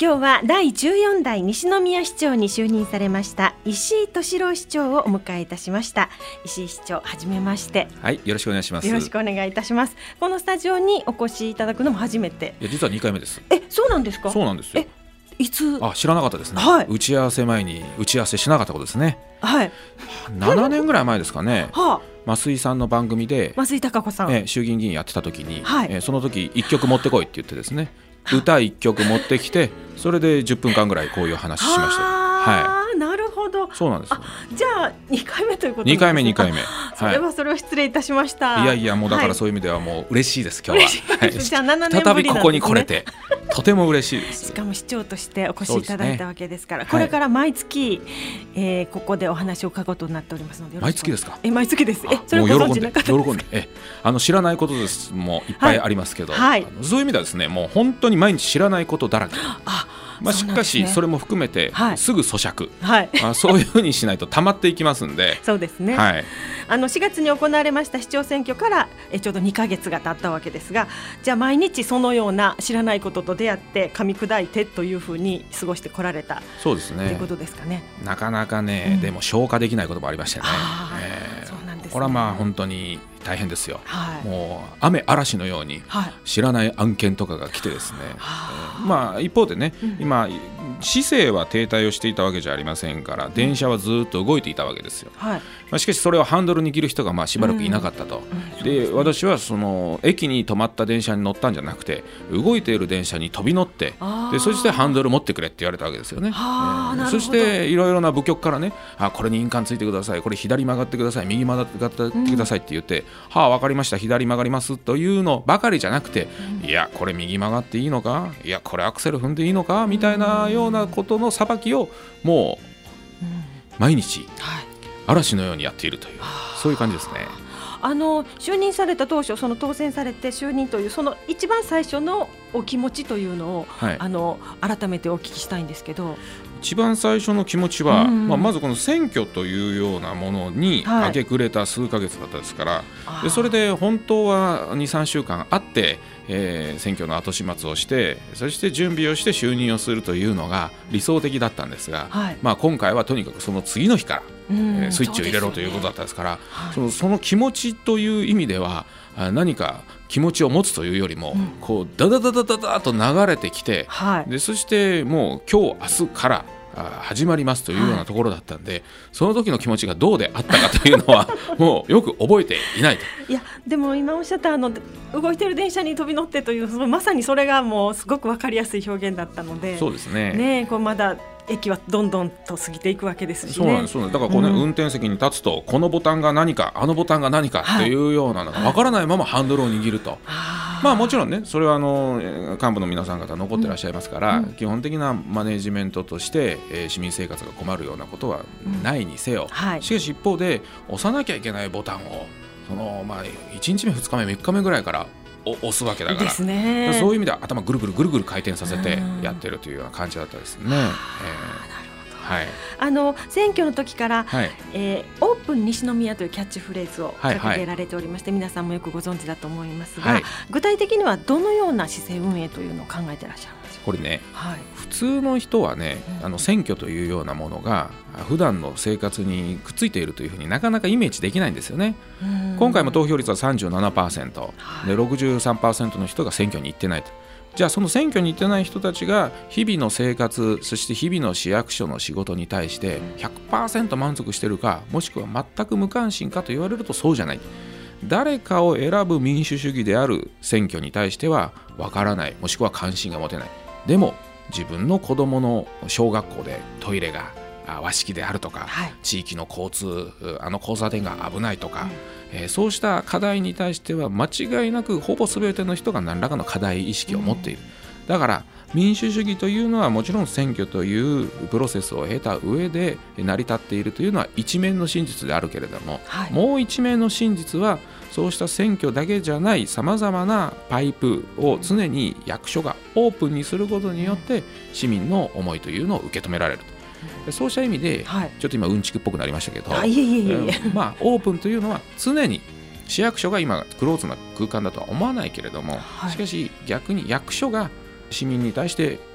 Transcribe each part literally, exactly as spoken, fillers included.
今日はだいじゅうよんだい西宮市長に就任されました石井俊郎市長をお迎えいたしました。石井市長、はじめまして。 はい、よろしくお願いします。 よろしくお願いいたします。このスタジオにお越しいただくのも初めて。 いや、実はにかいめです。 え、そうなんですか？ そうなんですよ。 え、いつ？ あ、知らなかったですね、 はい、 打ち合わせ前に打ち合わせしなかったことですね。 はい、 ななねんぐらい前ですかね、 はあ、 増井さんの番組で増井貴子さん、 え衆議院議員やってた時に、 はい、 えその時いっきょく持ってこいって言ってですね、歌いっきょく持ってきて、それでじゅっぷんかんぐらいこういう話しましたよ。 はい、なるほど。 そうなんですよ。 じゃあにかいめということですね。 にかいめにかいめ、 それはそれは失礼いたしました。 いやいや、もうだからそういう意味ではもう嬉しいです、今日は。 はい、じゃあななねんぶりなんですね。 再びここに来れてとても嬉しいです。 しかも市長としてお越しいただいたわけですから、 ね、 これから毎月、えー、ここでお話を伺うことになっておりますので。 毎月ですか？ え、毎月です。え、それご存知なかったですか？ もう喜んで、喜んで、え、あの知らないことですもいっぱいありますけど、 はいはい、 そういう意味ではですね、もう本当に毎日知らないことだらけ。 あ、 まあ、しかしそれも含めて、はい、すぐ咀嚼、はい、あ、そういうふうにしないと溜まっていきますんで。 そうですね、はい、あのしがつに行われました市長選挙からえちょうどにかげつが経ったわけですが、じゃあ毎日そのような知らないことと出会って噛み砕いてというふうに過ごしてこられた。 そうですね、 ということですかね。 なかなかね、うん、でも消化できないこともありましてね、 えー、そうなんですね。 これはまあ本当に大変ですよ、 はい、 もう雨嵐のように知らない案件とかが来てですね、はい、えー、まあ一方でね、うん、今市政は停滞をしていたわけじゃありませんから、電車はずっと動いていたわけですよ、はい、まあ、しかしそれをハンドル握る人がまあしばらくいなかったと、うん、で私はその駅に止まった電車に乗ったんじゃなくて、動いている電車に飛び乗って、でそしてハンドル持ってくれって言われたわけですよね、えー、そしていろいろな部局からね、あ、これに印鑑ついてください、これ左曲がってください、右曲がってくださいって言って、うん、はあ、分かりました、左曲がりますというのばかりじゃなくて、うん、いやこれ右曲がっていいのか、いやこれアクセル踏んでいいのかみたいなようなことの裁きをもう毎日嵐のようにやっているという、そういう感じですね。 あの就任された当初、その当選されて就任というその一番最初のお気持ちというのを、はい、あの改めてお聞きしたいんですけど。 一番最初の気持ちは、まあ、まずこの選挙というようなものに明け暮れた数ヶ月だったですから、はい、でそれで本当は にさんしゅうかんあって、えー、選挙の後始末をして、そして準備をして就任をするというのが理想的だったんですが、はい、まあ、今回はとにかくその次の日から、えー、スイッチを入れろということだったですから、その、その気持ちという意味では何か気持ちを持つというよりも、うん、こうダダダダダダと流れてきて、はい、でそしてもう今日明日から始まりますというようなところだったんで、はい、その時の気持ちがどうであったかというのはもうよく覚えていないと。 いやでも今おっしゃったあの動いている電車に飛び乗ってという、そのまさにそれがもうすごく分かりやすい表現だったので。 そうですね。 ね、こうまだ駅はどんどんと過ぎていくわけですしね。 そうなんです、そうなんです。だからこう、ね、うん、運転席に立つとこのボタンが何かあのボタンが何かというようなのが分からないままハンドルを握ると、はい、まあ、もちろんねそれはあの幹部の皆さん方残ってらっしゃいますから、うん、基本的なマネジメントとして、えー、市民生活が困るようなことはないにせよ、うん、はい、しかし一方で押さなきゃいけないボタンをその、まあ、いちにちめふつかめみっかめぐらいから押すわけだから、ですね、そういう意味では頭ぐるぐるぐるぐる回転させてやってるというような感じだったですね。えーはい、あの選挙の時から、はい、えー、オープン西宮というキャッチフレーズを掲げられておりまして、はいはい、皆さんもよくご存知だと思いますが、はい、具体的にはどのような市政運営というのを考えていらっしゃるんですか？ これね、はい、普通の人はね、うん、あの選挙というようなものが普段の生活にくっついているというふうになかなかイメージできないんですよね。今回も投票率は さんじゅうななパーセント、はい、で ろくじゅうさんパーセント の人が選挙に行ってないと。じゃあその選挙に行ってない人たちが日々の生活、そして日々の市役所の仕事に対して ひゃくパーセント 満足しているか、もしくは全く無関心かと言われるとそうじゃない。誰かを選ぶ民主主義である選挙に対しては分からない、もしくは関心が持てない。でも自分の子どもの小学校でトイレが和式であるとか、はい、地域の交通、あの交差点が危ないとか、うん、えー、そうした課題に対しては間違いなくほぼ全ての人が何らかの課題意識を持っている、うん、だから民主主義というのはもちろん選挙というプロセスを経た上で成り立っているというのは一面の真実であるけれども、はい、もう一面の真実はそうした選挙だけじゃないさまざまなパイプを常に役所がオープンにすることによって市民の思いというのを受け止められると。そうした意味で、はい、ちょっと今うんちくっぽくなりましたけど、 いえいえいえ、 えーまあ、オープンというのは常に市役所が今クローズな空間だとは思わないけれども、はい、しかし逆に役所が市民に対して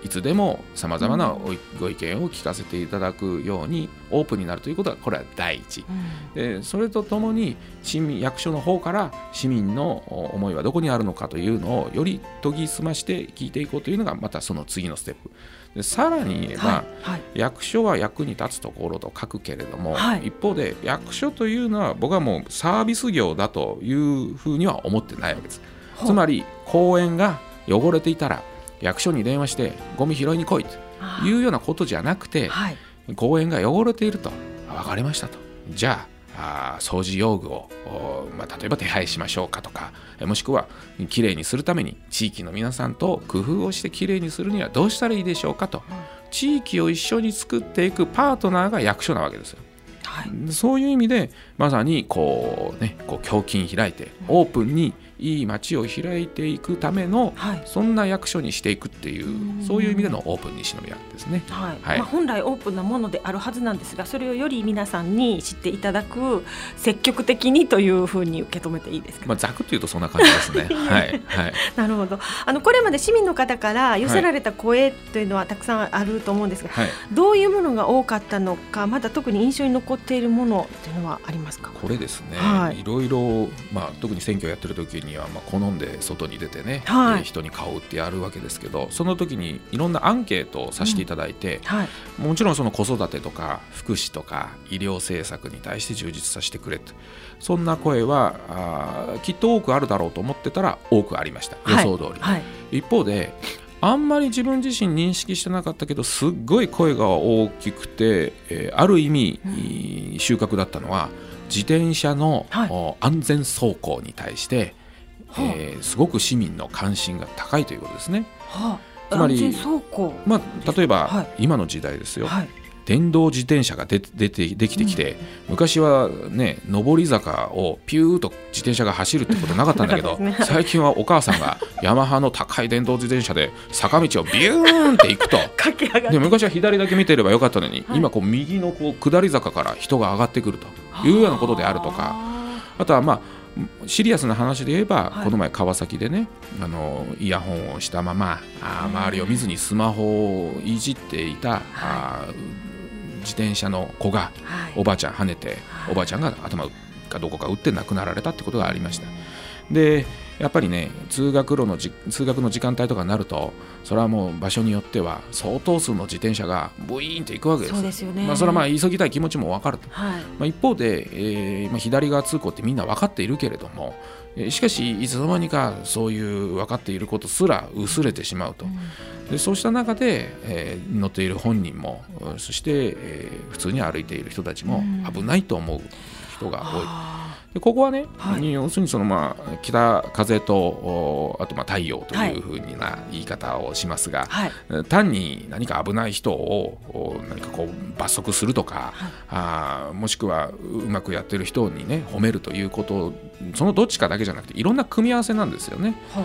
いつでもさまざまなご意見を聞かせていただくようにオープンになるということはこれは第一、うん、でそれとともに市民役所の方から市民の思いはどこにあるのかというのをより研ぎ澄まして聞いていこうというのがまたその次のステップで、さらに言えば、はいはい、役所は役に立つところと書くけれども、はい、一方で役所というのは僕はもうサービス業だというふうには思ってないわけです。つまり公園が汚れていたら役所に電話してゴミ拾いに来いというようなことじゃなくて、はい、公園が汚れていると分かりましたと、じゃああ掃除用具を、まあ、例えば手配しましょうかとか、もしくはきれいにするために地域の皆さんと工夫をしてきれいにするにはどうしたらいいでしょうかと、うん、地域を一緒に作っていくパートナーが役所なわけですよ、はい、そういう意味でまさにこうね、こう胸筋開いてオープンにいい街を開いていくための、はい、そんな役所にしていくっていう、そういう意味でのオープン西宮ですね、 はいはい、まあ、本来オープンなものであるはずなんですが、それをより皆さんに知っていただく積極的にというふうに受け止めていいですか。 まあ、ざくっと言うとそんな感じですねはいはい、 なるほど。あのこれまで市民の方から寄せられた声というのはたくさんあると思うんですが、はい、どういうものが多かったのか、まだ特に印象に残っているものというのはありますか。 これですね、はい、いろいろ、まあ、特に選挙をやってる時には、まあ、好んで外に出てね、はい、人に顔を売ってやるわけですけど、その時にいろんなアンケートをさせていただいて、うん、はい、もちろんその子育てとか福祉とか医療政策に対して充実させてくれと、そんな声はあきっと多くあるだろうと思ってたら多くありました、予想通り、はいはい、一方であんまり自分自身認識してなかったけどすっごい声が大きくて、えー、ある意味、うん、収穫だったのは自転車の、はい、安全走行に対してえー、すごく市民の関心が高いということですね、はあ、つまり、 安全走行、 まあ、例えば、はい、今の時代ですよ、はい、電動自転車が出て出てできてきて、うん、昔はね上り坂をピューと自転車が走るってことなかったんだけど、ね、最近はお母さんがヤマハの高い電動自転車で坂道をビューンって行くとで、昔は左だけ見てればよかったのに、はい、今こう右のこう下り坂から人が上がってくるというようなことであるとか、あとはまあシリアスな話で言えば、はい、この前川崎でね、あのイヤホンをしたままあ周りを見ずにスマホをいじっていた、はい、あ自転車の子が、はい、おばあちゃん跳ねて、はい、おばあちゃんが頭かどこか打って亡くなられたってことがありました。でやっぱりね通学路のじ通学の時間帯とかになると、それはもう場所によっては相当数の自転車がブイーンって行くわけです。 そうですよね。 まあ、それはまあ急ぎたい気持ちも分かると、はい、まあ、一方で、えーまあ、左側通行ってみんな分かっているけれども、えー、しかしいつの間にかそういう分かっていることすら薄れてしまうと、うん、でそうした中で、えー、乗っている本人もそして、えー、普通に歩いている人たちも危ないと思う人が多い、うん、でここはね、はい、要するにその、まあ、北風とあとまあ太陽というふうな言い方をしますが、はい、単に何か危ない人を何かこう罰則するとか、はい、あもしくはうまくやってる人にね褒めるということ、そのどっちかだけじゃなくていろんな組み合わせなんですよね、はい、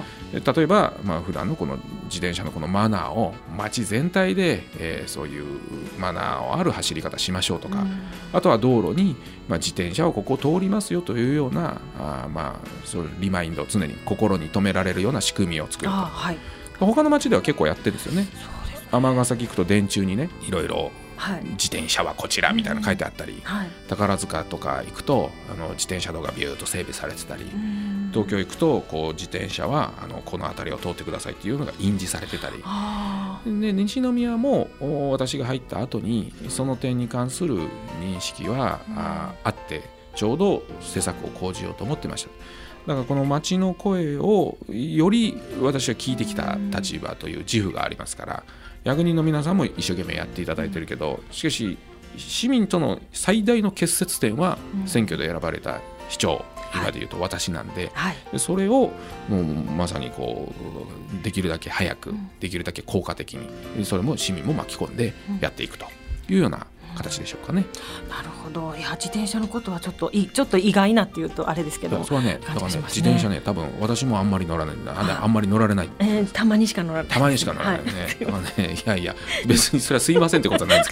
例えば、まあ、普段のこの自転車のこのマナーを街全体で、えー、そういうマナーをある走り方しましょうとか、うん、あとは道路に、まあ、自転車をここ通りますよというようなあ、まあ、そういうリマインドを常に心に留められるような仕組みを作ると、はい、他の街では結構やってるんですよね。尼崎行くと電柱にねいろいろはい、自転車はこちらみたいなの書いてあったり、うんはい、宝塚とか行くとあの自転車道がビューッと整備されてたり、東京行くとこう自転車はあのこの辺りを通ってくださいっていうのが印字されてたりで、西宮も私が入った後にその点に関する認識は、うん、あ, あってちょうど施策を講じようと思ってました。だからこの街の声をより私は聞いてきた立場という自負がありますから、役人の皆さんも一生懸命やっていただいてるけど、しかし市民との最大の結節点は選挙で選ばれた市長、うん、今でいうと私なんで、はい、でそれをもうまさにこうできるだけ早く、うん、できるだけ効果的にそれも市民も巻き込んでやっていくというような形でしょうかね。 なるほど。いや自転車のことはちょっといちょっと意外なっていうとあれですけど、 そうはね、だからね自転車ね多分私もあんまり乗らないんだ、あんまり乗られない、 えー、たまにしか乗らない、 たまにしか乗らないね、はい、だからねいやいや別にそれはすいませんってことはないんですけど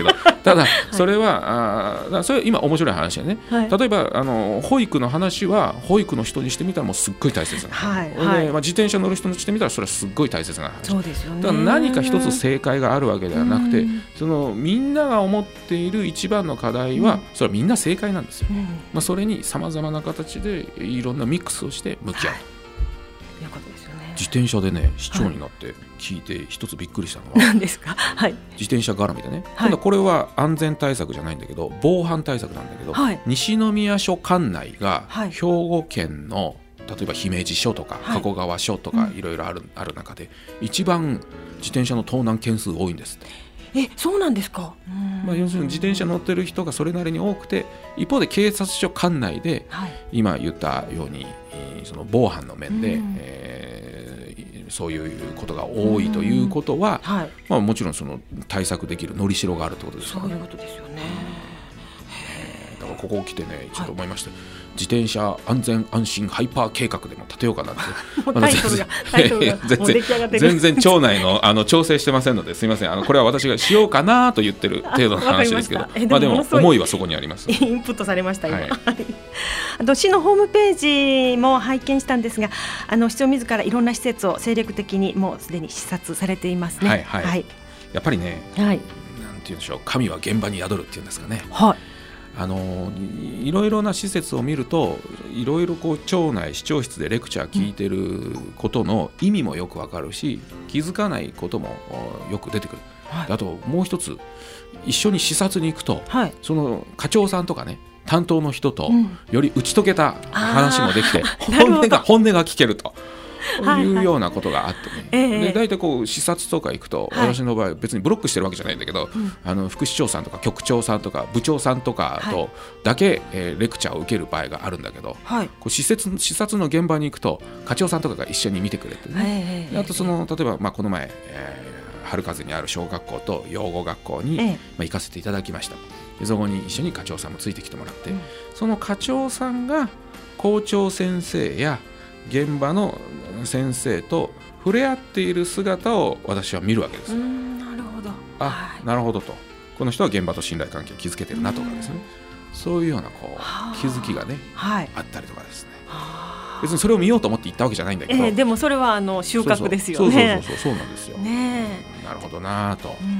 ただそれは、はい、あそれは今面白い話だよね、はい、例えばあの保育の話は保育の人にしてみたらもうすっごい大切な話、はいはい、でまあ、自転車乗る人にしてみたらそれはすっごい大切な話。 そうですよね。 だから何か一つ正解があるわけではなくて、そのみんなが思っている一番の課題は、うん、それはみんな正解なんですよ、うん、まあ、それにさまざまな形でいろんなミックスをして向き合う、はい、 いうことですよね。 自転車でね市長になって聞いて一つびっくりしたのは、 何ですか、はい、 自転車絡みでね、はい、今度これは安全対策じゃないんだけど防犯対策なんだけど、はい、西宮署管内が兵庫県の例えば姫路署とか加古川署とかいろいろある、うん、ある中で一番自転車の盗難件数多いんですって。 え、そうなんですか。 まあ、要するに自転車乗ってる人がそれなりに多くて、一方で警察署管内で今言ったようにその防犯の面で、うん、えー、そういうことが多いということは、うん、はい、まあ、もちろんその対策できるのりしろがあるってことですから、ね、 そういうことですよね。 だからここを来てねちょっと思いました、はい、自転車安全安心ハイパー計画でも立てようかなってタイトルがタイトルがもう出来上がってる。 全然町内 の, あの調整してませんのですいません、あのこれは私がしようかなと言ってる程度の話ですけど、で も,、まあ、でも思いはそこにあります。 インプットされました今、はい、あと市のホームページも拝見したんですが、あの市長自らいろんな施設を精力的にもうすでに視察されていますね。はいはいはい、 やっぱりね、はい、なんて言うんでしょう、神は現場に宿るっていうんですかね、はい、あのいろいろな施設を見るといろいろこう町内市長室でレクチャー聞いてることの意味もよくわかるし、気づかないこともよく出てくる、はい、あともう一つ一緒に視察に行くと、はい、その課長さんとかね担当の人とより打ち解けた話もできて、うん、本音が本音が聞けるというようなことがあってね、はいはい、で大体こう視察とか行くと、はい、私の場合別にブロックしてるわけじゃないんだけど、うん、あの副市長さんとか局長さんとか部長さんとかとだけ、はい、えー、レクチャーを受ける場合があるんだけど、はい、こう視察、視察の現場に行くと課長さんとかが一緒に見てくれてね、はい、あとその例えば、まあ、この前、えー、春風にある小学校と養護学校に、ええ、まあ、行かせていただきました。でそこに一緒に課長さんもついてきてもらって、うん、その課長さんが校長先生や現場の先生と触れ合っている姿を私は見るわけです。 うーん、なるほど。 あ、はい、なるほどと、この人は現場と信頼関係を築けてるなとかですね、そういうようなこう気づきがね、はい、あったりとかですね。別にそれを見ようと思って行ったわけじゃないんだけど、 えー、でもそれはあの収穫ですよね。 そうそうそうそうそうなんですよ、ね、なるほどなと、うん、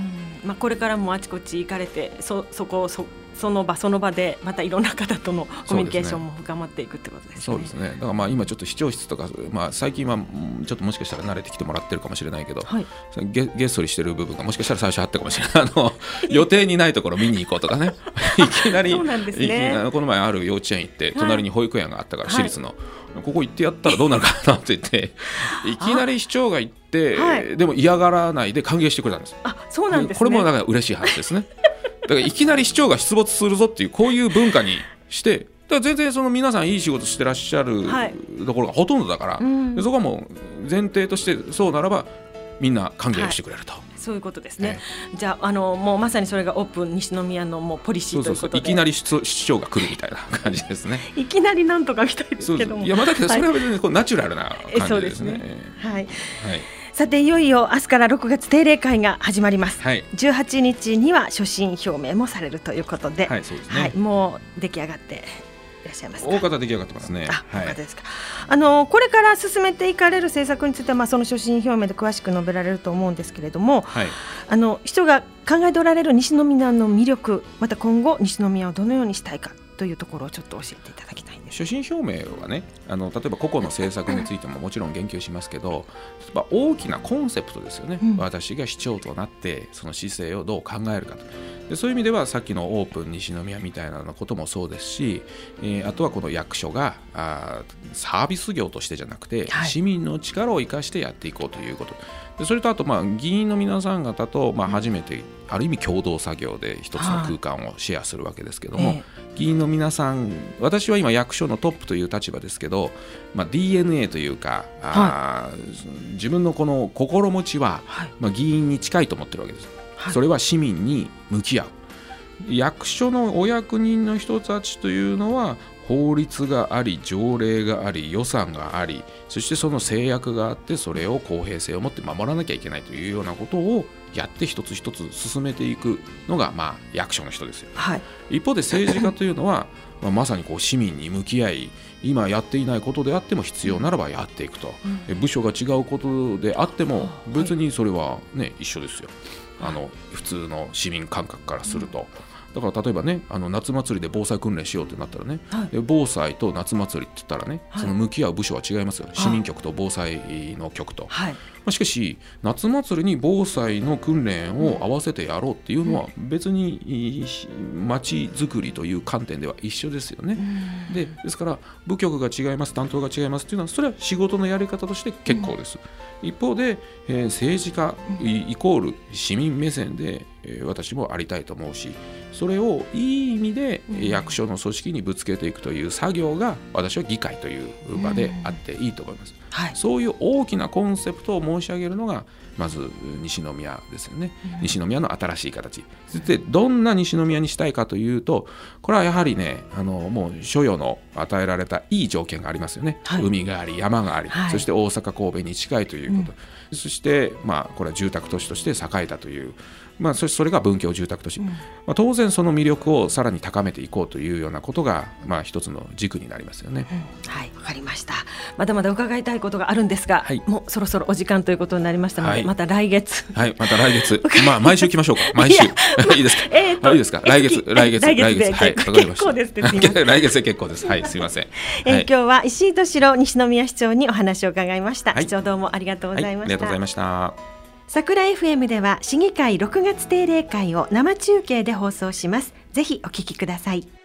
まあ、これからもあちこち行かれて そ, そこそその場その場でまたいろんな方とのコミュニケーションも深まっていくってことですね。 そうですね。だからまあ今ちょっと市長室とか、まあ、最近はちょっともしかしたら慣れてきてもらってるかもしれないけど、はい、げげっそりしてる部分がもしかしたら最初あったかもしれない。あの予定にないところ見に行こうとかねいきなりそうなんですね。この前ある幼稚園行って隣に保育園があったから、はい、私立のここ行ってやったらどうなるかなって言っていきなり市長が行って、はい、でも嫌がらないで歓迎してくれたんです。 あ、そうなんですね。 これもなんか嬉しい話ですねだからいきなり市長が出没するぞっていうこういう文化にして、だから全然その皆さんいい仕事してらっしゃるところがほとんどだから、はい、でそこはもう前提としてそうならばみんな歓迎してくれると、はい、 そういうことですね、えー、じゃあ、あのもうまさにそれがオープン西宮のもうポリシーということで、そうそうそう、いきなり市長が来るみたいな感じですねいきなりなんとかみたいですけども、そうそう、 いや、まあ、だけどそれは別にこうナチュラルな感じですね。 はい、はい、さていよいよ明日からろくがつ定例会が始まります、はい、じゅうはちにちには所信表明もされるということで、はい、そうですね、はい、もう出来上がっていらっしゃいますか。 大方出来上がってますね。 あ、はい、大方ですか。あのこれから進めていかれる政策については、まあ、その所信表明で詳しく述べられると思うんですけれども、はい、あの市長が考えておられる西宮の魅力、また今後西宮をどのようにしたいかというところをちょっと教えていただきたいんです。 所信表明はね、あの例えば個々の政策についてももちろん言及しますけど、大きなコンセプトですよね、うん、私が市長となってその姿勢をどう考えるかと。でそういう意味ではさっきのオープン西宮みたいなこともそうですし、えー、あとはこの役所があサービス業としてじゃなくて、はい、市民の力を生かしてやっていこうということで、それとあとまあ議員の皆さん方とまあ初めてある意味共同作業で一つの空間をシェアするわけですけども、はい、議員の皆さん、私は今役所のトップという立場ですけど、まあ、ディーエヌエー というか、はい、自分のこの心持ちは、はい、まあ、議員に近いと思ってるわけです。はい、それは市民に向き合う。役所のお役人の人たちというのは法律があり条例があり予算があり、そしてその制約があってそれを公平性を持って守らなきゃいけないというようなことをやって一つ一つ進めていくのが、まあ、役所の人ですよ、 はい、 一方で政治家というのはまあ、まさにこう市民に向き合い、今やっていないことであっても必要ならばやっていくと、うん、部署が違うことであっても別にそれは、ね、一緒ですよ。あの普通の市民感覚からすると、だから例えばね、あの夏祭りで防災訓練しようってなったらね、はい、で防災と夏祭りって言ったらね、はい、その向き合う部署は違いますよ、市民局と防災の局と、はい、まあ、しかし夏祭りに防災の訓練を合わせてやろうっていうのは別に街づくりという観点では一緒ですよね。で、ですから部局が違います、担当が違いますっていうのはそれは仕事のやり方として結構です。一方で、えー、政治家イコール市民目線で、えー、私もありたいと思うし、それをいい意味で役所の組織にぶつけていくという作業が私は議会という場であっていいと思います、うん、はい、そういう大きなコンセプトを申し上げるのがまず西宮ですよね、うん、西宮の新しい形で、どんな西宮にしたいかというと、これはやはりね、あのもう所与の与えられたいい条件がありますよね、はい、海があり山があり、はい、そして大阪神戸に近いということ、うん、そして、まあ、これは住宅都市として栄えたという、まあ、そしてそれが文教住宅都市、うん、まあ、当然その魅力をさらに高めていこうというようなことが、まあ、一つの軸になりますよね、 うん、はい、わかりました。まだまだ伺いたいことがあるんですが、はい、もうそろそろお時間ということになりましたので、はい、また来月、 はい、また来月まあ毎週来ましょうか、毎週い, いいですか、えー、いいですか、来月来月来月、はい、わかりました、結構です来月で結構です、はい、すいません、 えーはい、今日は石井敏郎西宮市長にお話を伺いました、はい、市長どうもありがとうございました、はい、ありがとうございました。 桜 エフエム では市議会ろくがつ定例会を生中継で放送します。ぜひお聞きください。